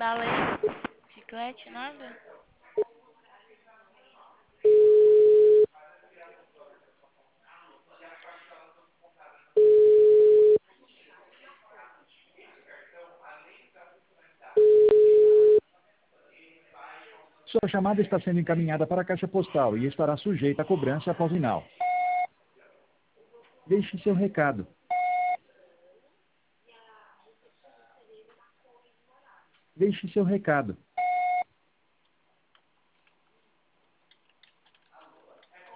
baleia, chiclete, nada? Sua chamada está sendo encaminhada para a caixa postal e estará sujeita a cobrança após o final. Deixe seu recado. Deixe seu recado.